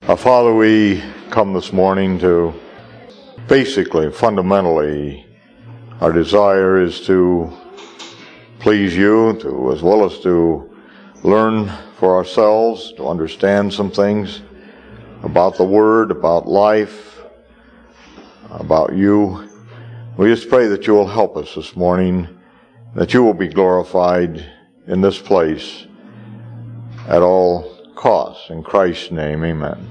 Father, we come this morning to fundamentally, our desire is to please you, as well as to learn for ourselves, to understand some things about the Word, about life, about you. We just pray that you will help us this morning, that you will be glorified in this place at all costs. In Christ's name, amen.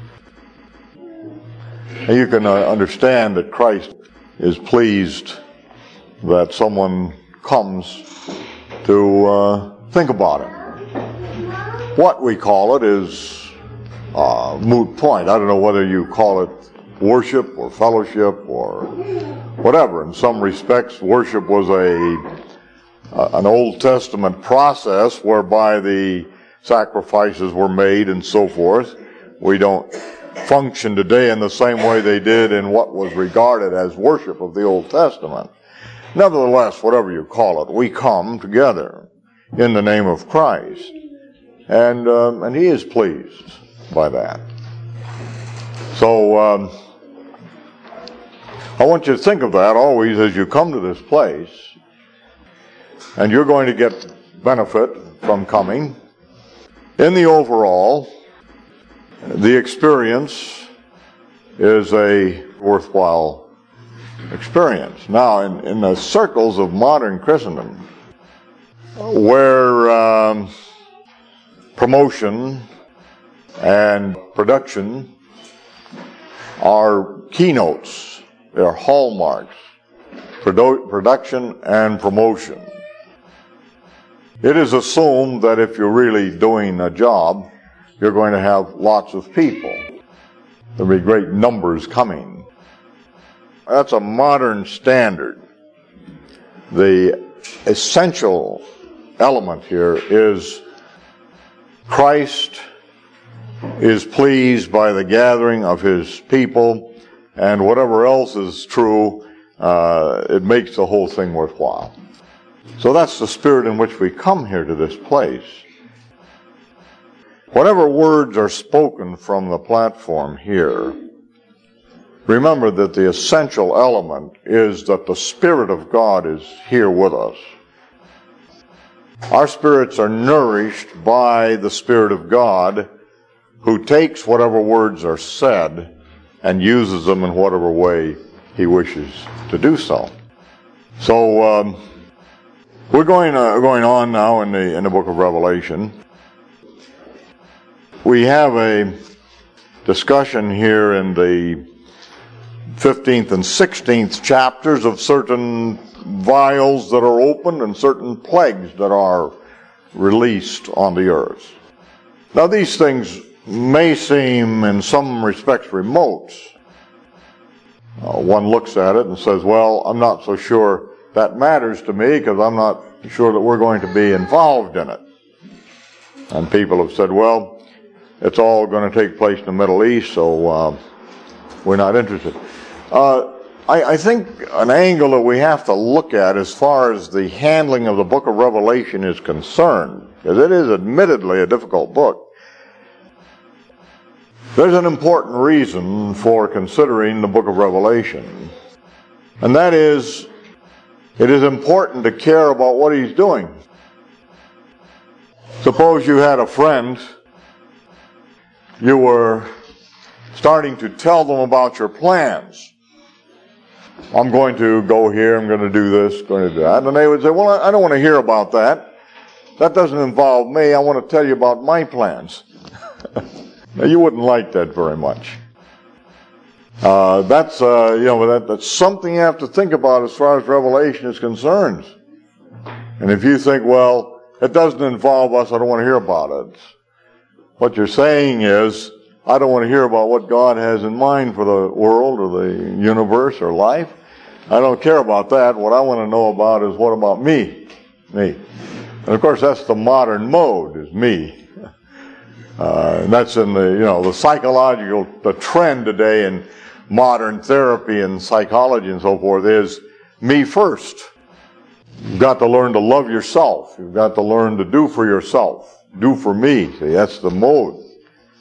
And you can understand that Christ is pleased that someone comes to think about it. What we call it is a moot point. I don't know whether you call it worship or fellowship or whatever. In some respects, worship was an Old Testament process whereby the sacrifices were made and so forth. We don't function today in the same way they did in what was regarded as worship of the Old Testament. Nevertheless, whatever you call it, we come together in the name of Christ. And He is pleased by that. So, I want you to think of that always as you come to this place. And you're going to get benefit from coming. In the overall, the experience is a worthwhile experience. Now, in the circles of modern Christendom, where promotion and production are keynotes, they're hallmarks, production and promotion. It is assumed that if you're really doing a job, you're going to have lots of people. There'll be great numbers coming. That's a modern standard. The essential element here is Christ is pleased by the gathering of His people, and whatever else is true, it makes the whole thing worthwhile. So that's the spirit in which we come here to this place. Whatever words are spoken from the platform here, remember that the essential element is that the Spirit of God is here with us. Our spirits are nourished by the Spirit of God, who takes whatever words are said and uses them in whatever way He wishes to do so. So, we're going on now in the book of Revelation. We have a discussion here in the 15th and 16th chapters of certain vials that are opened and certain plagues that are released on the earth. Now, these things may seem in some respects remote. One looks at it and says, well, I'm not so sure that matters to me because I'm not sure that we're going to be involved in it. And people have said, well, it's all going to take place in the Middle East, so we're not interested. I think an angle that we have to look at as far as the handling of the book of Revelation is concerned, because it is admittedly a difficult book, there's an important reason for considering the book of Revelation. And that is, it is important to care about what he's doing. Suppose you had a friend, you were starting to tell them about your plans. I'm going to go here, I'm going to do this, going to do that. And they would say, well, I don't want to hear about that. That doesn't involve me. I want to tell you about my plans. Now, you wouldn't like that very much. That's something you have to think about as far as Revelation is concerned. And if you think, well, it doesn't involve us, I don't want to hear about it. What you're saying is, I don't want to hear about what God has in mind for the world or the universe or life. I don't care about that. What I want to know about is, what about me? Me. And of course, that's the modern mode, is me. And that's in the psychological, the trend today in modern therapy and psychology and so forth is me first. You've got to learn to love yourself. You've got to learn to do for yourself. Do for me. See, that's the mode.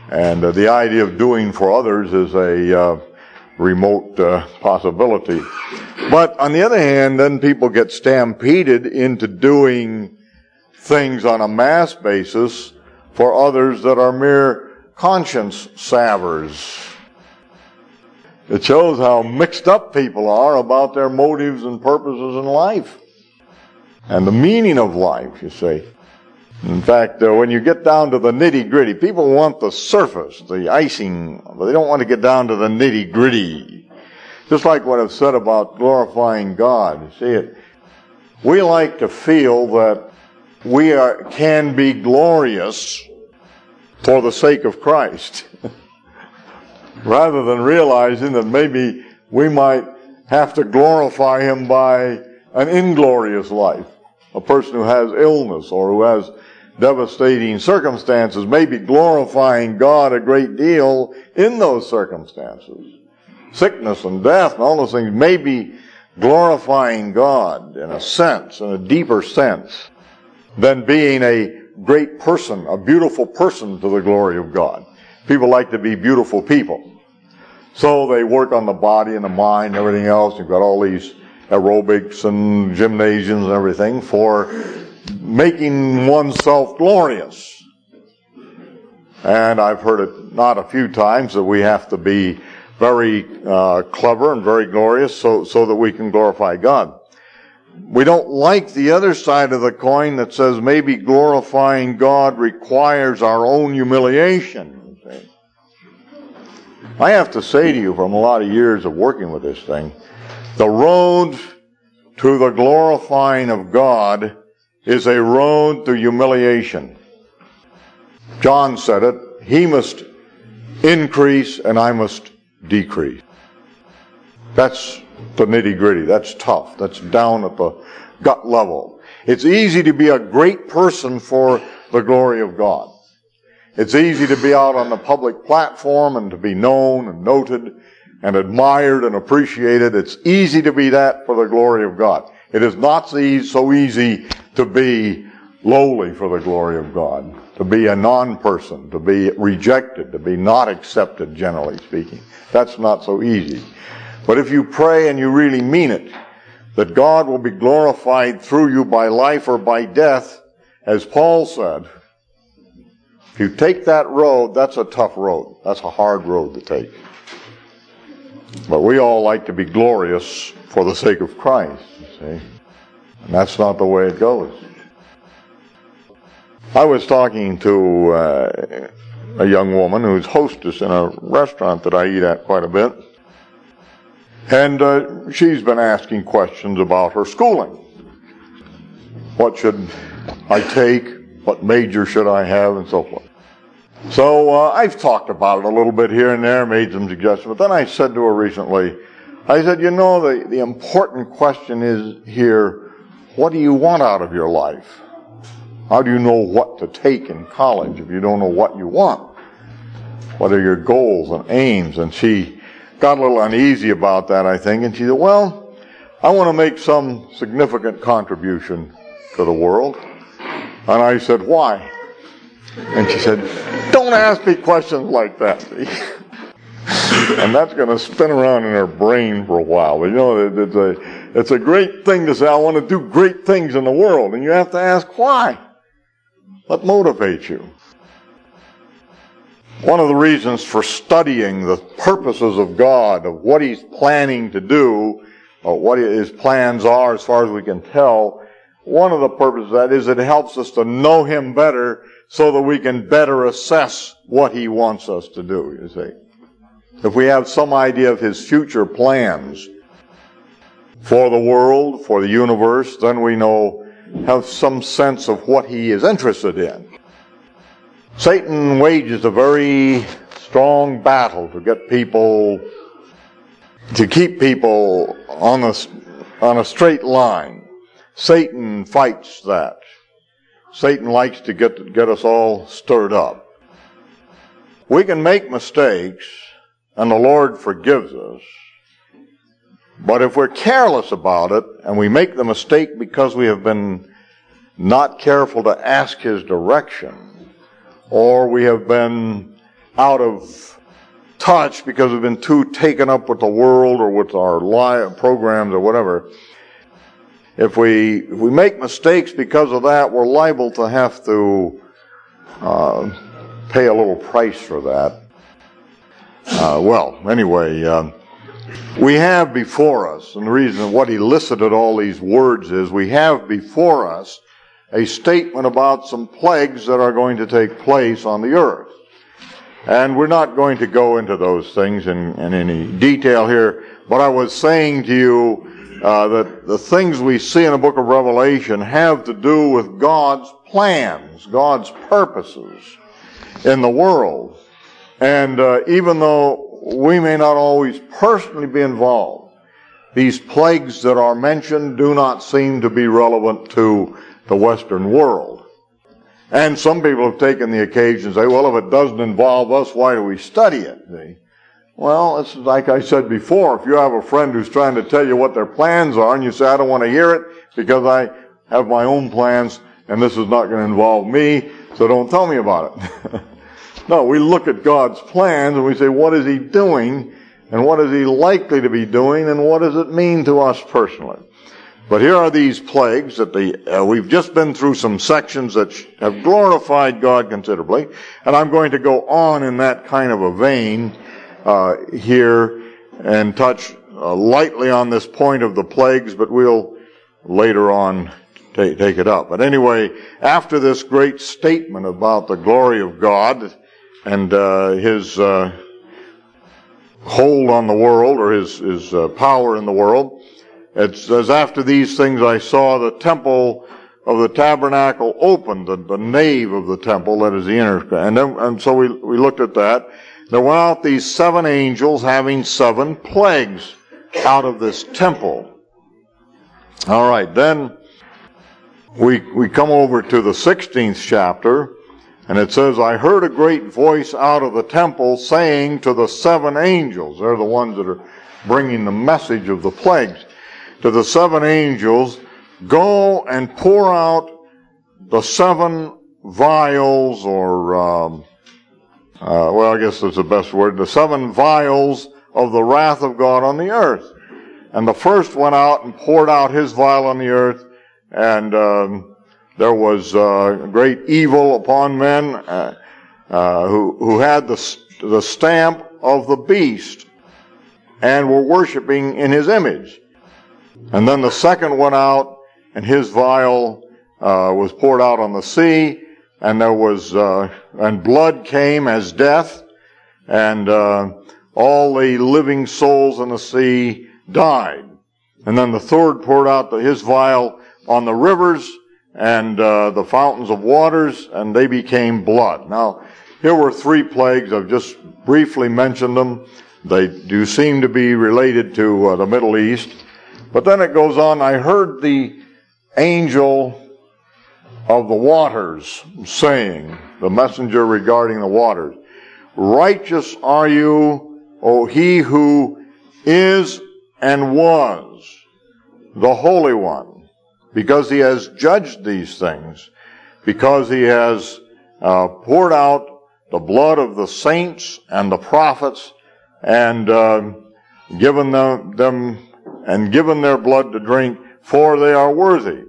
And the idea of doing for others is a remote possibility. But on the other hand, then people get stampeded into doing things on a mass basis for others that are mere conscience salvers. It shows how mixed up people are about their motives and purposes in life and the meaning of life, you see. In fact, when you get down to the nitty-gritty, people want the surface, the icing, but they don't want to get down to the nitty-gritty. Just like what I've said about glorifying God. You see it? We like to feel that we can be glorious for the sake of Christ, rather than realizing that maybe we might have to glorify Him by an inglorious life. A person who has illness or who has devastating circumstances may be glorifying God a great deal in those circumstances. Sickness and death and all those things may be glorifying God in a sense, in a deeper sense, than being a great person, a beautiful person to the glory of God. People like to be beautiful people. So they work on the body and the mind and everything else. You've got all these aerobics and gymnasiums and everything for making oneself glorious. And I've heard it not a few times that we have to be very clever and very glorious so that we can glorify God. We don't like the other side of the coin that says maybe glorifying God requires our own humiliation. I have to say to you, from a lot of years of working with this thing, the road to the glorifying of God is a road to humiliation. John said it, He must increase and I must decrease. That's the nitty-gritty. That's tough. That's down at the gut level. It's easy to be a great person for the glory of God. It's easy to be out on the public platform and to be known and noted and admired and appreciated. It's easy to be that for the glory of God. It is not so easy to be lowly for the glory of God, to be a non-person, to be rejected, to be not accepted, generally speaking. That's not so easy. But if you pray and you really mean it, that God will be glorified through you by life or by death, as Paul said, if you take that road, that's a tough road. That's a hard road to take. But we all like to be glorious for the sake of Christ, you see. And that's not the way it goes. I was talking to a young woman who's hostess in a restaurant that I eat at quite a bit. And she's been asking questions about her schooling. What should I take? What major should I have? And so forth. So I've talked about it a little bit here and there, made some suggestions. But then I said to her recently, I said, you know, the important question is here, what do you want out of your life? How do you know what to take in college if you don't know what you want? What are your goals and aims? And she got a little uneasy about that, I think. And she said, well, I want to make some significant contribution to the world. And I said, why? And she said, don't ask me questions like that. And that's going to spin around in her brain for a while. But you know, it's a great thing to say, I want to do great things in the world. And you have to ask why. What motivates you? One of the reasons for studying the purposes of God, of what He's planning to do, or what His plans are as far as we can tell, one of the purposes of that is it helps us to know Him better so that we can better assess what He wants us to do, you see. If we have some idea of His future plans for the world, for the universe, then we have some sense of what He is interested in. Satan wages a very strong battle to keep people on a straight line. Satan fights that. Satan likes to get us all stirred up. We can make mistakes, and the Lord forgives us. But if we're careless about it, and we make the mistake because we have been not careful to ask His direction, or we have been out of touch because we've been too taken up with the world or with our live programs or whatever. If we make mistakes because of that, we're liable to have to pay a little price for that. We have before us, and the reason what elicited all these words is we have before us a statement about some plagues that are going to take place on the earth. And we're not going to go into those things in any detail here, but I was saying to you that the things we see in the book of Revelation have to do with God's plans, God's purposes in the world. And even though we may not always personally be involved, these plagues that are mentioned do not seem to be relevant to the Western world. And some people have taken the occasion and say, well, if it doesn't involve us, why do we study it? See? Well, it's like I said before, if you have a friend who's trying to tell you what their plans are and you say, I don't want to hear it because I have my own plans and this is not going to involve me, so don't tell me about it. No, we look at God's plans and we say, what is He doing and what is He likely to be doing and what does it mean to us personally? But here are these plagues that we've just been through some sections that have glorified God considerably, and I'm going to go on in that kind of a vein here and touch lightly on this point of the plagues, but we'll later on take it up. But anyway, after this great statement about the glory of God and His hold on the world or His power in the world, it says, after these things I saw the temple of the tabernacle opened, the nave of the temple, that is the inner. And so we looked at that. There went out these 7 angels having 7 plagues out of this temple. All right, then we come over to the 16th chapter, and it says, I heard a great voice out of the temple saying to the 7 angels, they're the ones that are bringing the message of the plagues, to the 7 angels, go and pour out the 7 vials, or, I guess that's the best word, the 7 vials of the wrath of God on the earth. And the first went out and poured out his vial on the earth, and there was great evil upon men who had the stamp of the beast and were worshiping in his image. And then the second went out, and his vial was poured out on the sea, and there was and blood came as death, and all the living souls in the sea died. And then the third poured out his vial on the rivers and the fountains of waters, and they became blood. Now, here were 3 plagues. I've just briefly mentioned them. They do seem to be related to the Middle East. But then it goes on, I heard the angel of the waters saying, the messenger regarding the waters, righteous are you, O He who is and was, the Holy One, because He has judged these things, because He has poured out the blood of the saints and the prophets, and given them and given their blood to drink, for they are worthy.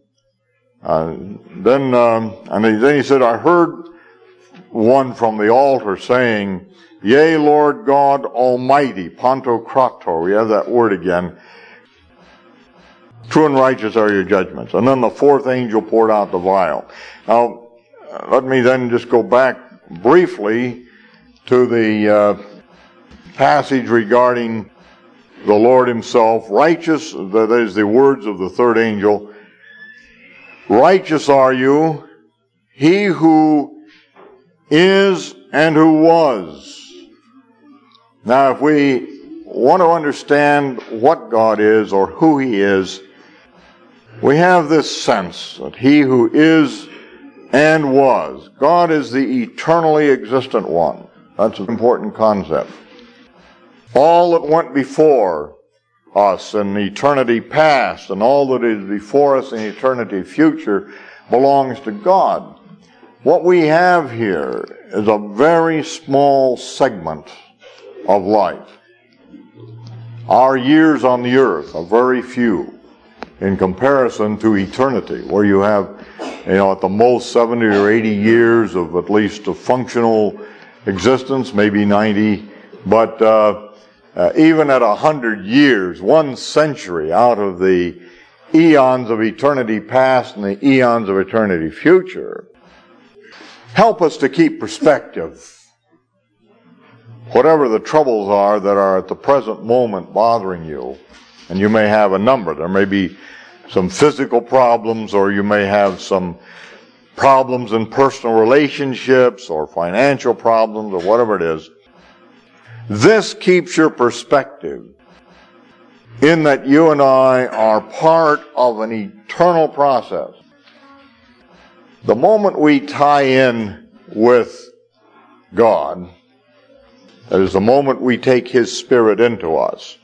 Then he said, I heard one from the altar saying, Yea, Lord God Almighty, Pantokrator, we have that word again, true and righteous are your judgments. And then the 4th angel poured out the vial. Now, let me then just go back briefly to the passage regarding the Lord Himself. Righteous, that is the words of the 3rd angel, righteous are you, He who is and who was. Now, if we want to understand what God is or who He is, we have this sense that He who is and was. God is the eternally existent one. That's an important concept. All that went before us in eternity past and all that is before us in eternity future belongs to God. What we have here is a very small segment of life. Our years on the earth are very few in comparison to eternity, where you have, at the most 70 or 80 years of at least a functional existence, maybe 90, but even at 100 years, 1 century out of the eons of eternity past and the eons of eternity future, help us to keep perspective. Whatever the troubles are that are at the present moment bothering you, and you may have a number. There may be some physical problems, or you may have some problems in personal relationships, or financial problems, or whatever it is. This keeps your perspective in that you and I are part of an eternal process. The moment we tie in with God, that is the moment we take His Spirit into us,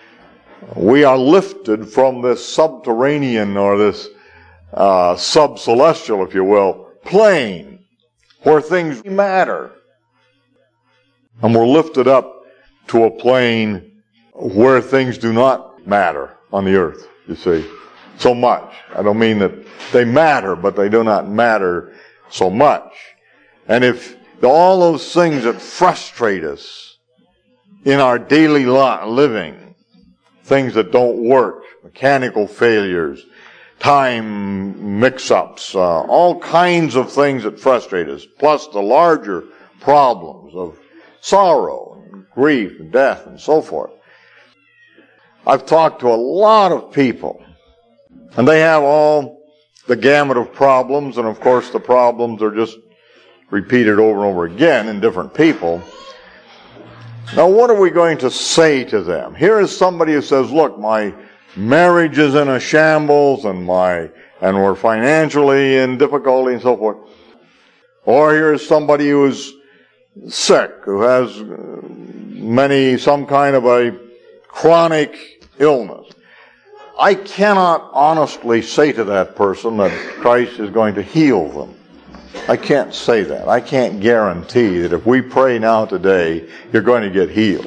we are lifted from this subterranean or this sub-celestial, if you will, plane where things matter. And we're lifted up to a plane where things do not matter on the earth, you see, so much. I don't mean that they matter, but they do not matter so much. And if all those things that frustrate us in our daily living, things that don't work, mechanical failures, time mix-ups, all kinds of things that frustrate us, plus the larger problems of sorrow, and grief, and death, and so forth. I've talked to a lot of people, and they have all the gamut of problems, and of course the problems are just repeated over and over again in different people. Now, what are we going to say to them? Here is somebody who says, look, my marriage is in a shambles, and we're financially in difficulty and so forth. Or here's somebody who is sick, who has some kind of a chronic illness. I cannot honestly say to that person that Christ is going to heal them. I can't say that. I can't guarantee that if we pray now today, you're going to get healed.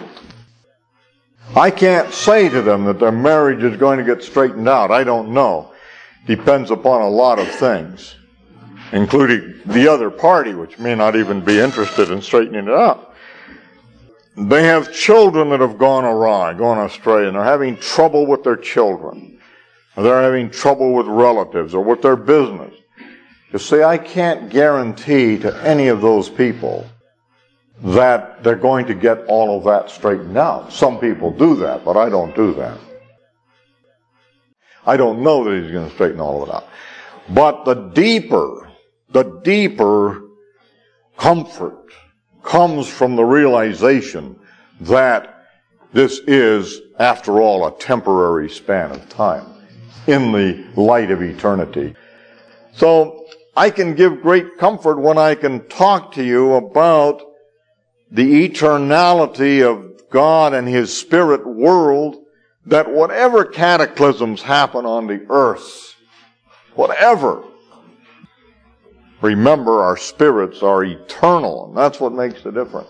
I can't say to them that their marriage is going to get straightened out. I don't know. Depends upon a lot of things, including the other party, which may not even be interested in straightening it out. They have children that have gone awry, gone astray, and they're having trouble with their children. Or they're having trouble with relatives or with their business. You see, I can't guarantee to any of those people that they're going to get all of that straightened out. Some people do that, but I don't do that. I don't know that He's going to straighten all of it out. But the deeper comfort comes from the realization that this is, after all, a temporary span of time in the light of eternity. So I can give great comfort when I can talk to you about the eternality of God and His spirit world, that whatever cataclysms happen on the earth, whatever, remember our spirits are eternal, and that's what makes the difference.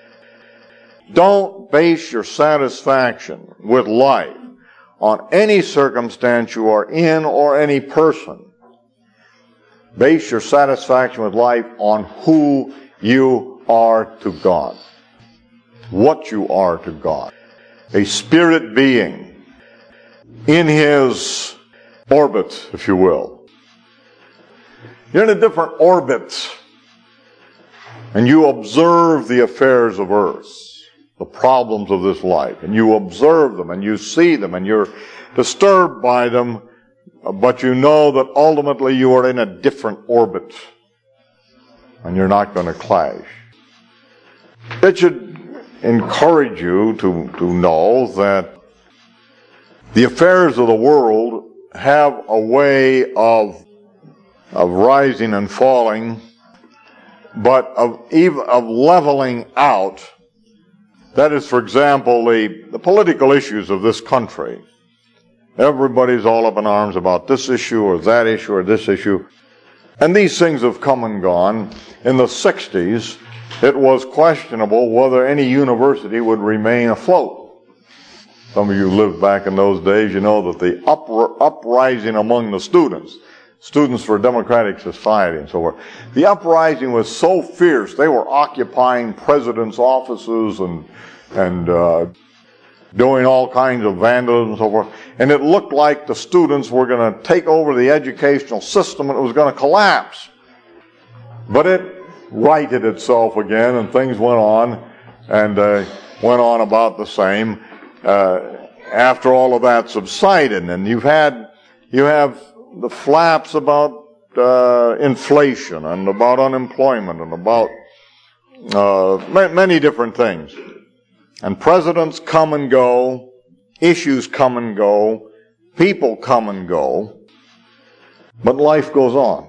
Don't base your satisfaction with life on any circumstance you are in or any person. Base your satisfaction with life on who you are to God. What you are to God. A spirit being in His orbit, if you will. You're in a different orbit, and you observe the affairs of earth, the problems of this life, and you observe them, and you see them, and you're disturbed by them, but you know that ultimately you are in a different orbit, and you're not going to clash. It should encourage you to know that the affairs of the world have a way of rising and falling, but of leveling out. That is, for example, the political issues of this country. Everybody's all up in arms about this issue or that issue or this issue. And these things have come and gone. In the 60s, it was questionable whether any university would remain afloat. Some of you lived back in those days. You know that the uprising among the students for a democratic society and so forth, the uprising was so fierce, they were occupying presidents' offices and doing all kinds of vandalism and so forth. And it looked like the students were going to take over the educational system and it was going to collapse. But it righted itself again and things went on and went on about the same after all of that subsided. And you have the flaps about inflation and about unemployment and about many different things. And presidents come and go, issues come and go, people come and go, but life goes on.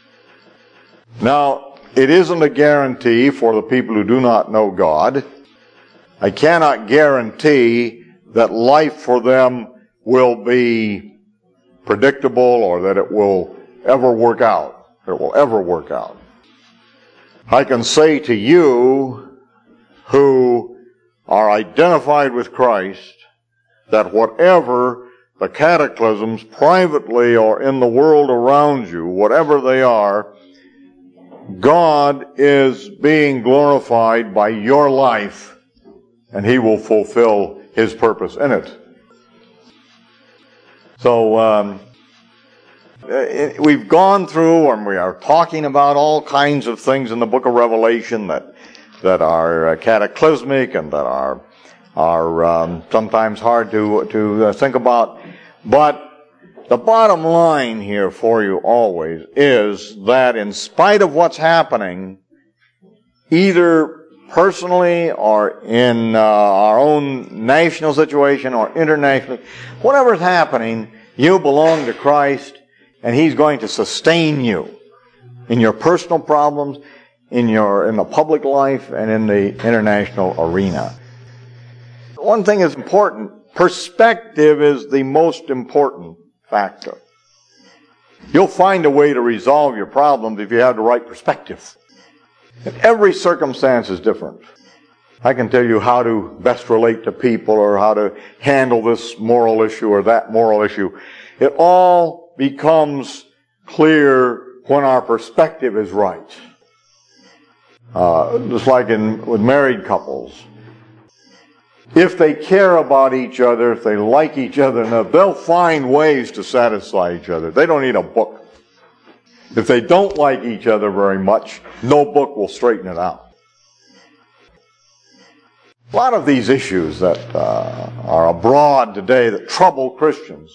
Now, it isn't a guarantee for the people who do not know God. I cannot guarantee that life for them will be predictable or that it will ever work out. I can say to you who are identified with Christ that whatever the cataclysms privately or in the world around you, whatever they are, God is being glorified by your life and He will fulfill His purpose in it. So we've gone through and we are talking about all kinds of things in the book of Revelation that are cataclysmic and that are sometimes hard to think about. But the bottom line here for you always is that in spite of what's happening, either personally or in our own national situation or internationally, whatever's happening, you belong to Christ and He's going to sustain you in your personal problems, in the public life, and in the international arena. One thing is important. Perspective is the most important factor. You'll find a way to resolve your problems if you have the right perspective. And every circumstance is different. I can tell you how to best relate to people or how to handle this moral issue or that moral issue. It all becomes clear when our perspective is right. Just like with married couples. If they care about each other, if they like each other enough, they'll find ways to satisfy each other. They don't need a book. If they don't like each other very much, no book will straighten it out. A lot of these issues that are abroad today that trouble Christians.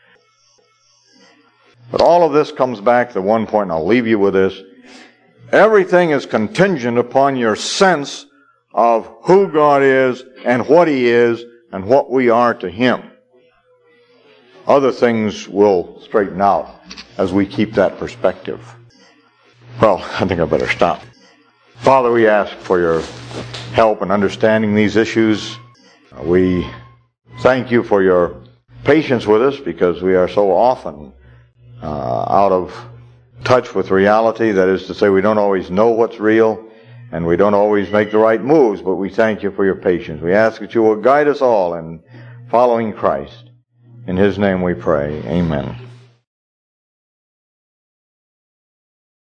But all of this comes back to one point, and I'll leave you with this. Everything is contingent upon your sense of who God is and what He is and what we are to Him. Other things will straighten out as we keep that perspective. Well, I think I better stop. Father, we ask for your help in understanding these issues. We thank you for your patience with us because we are so often out of touch with reality. That is to say, we don't always know what's real and we don't always make the right moves, but we thank you for your patience. We ask that you will guide us all in following Christ. In His name we pray. Amen.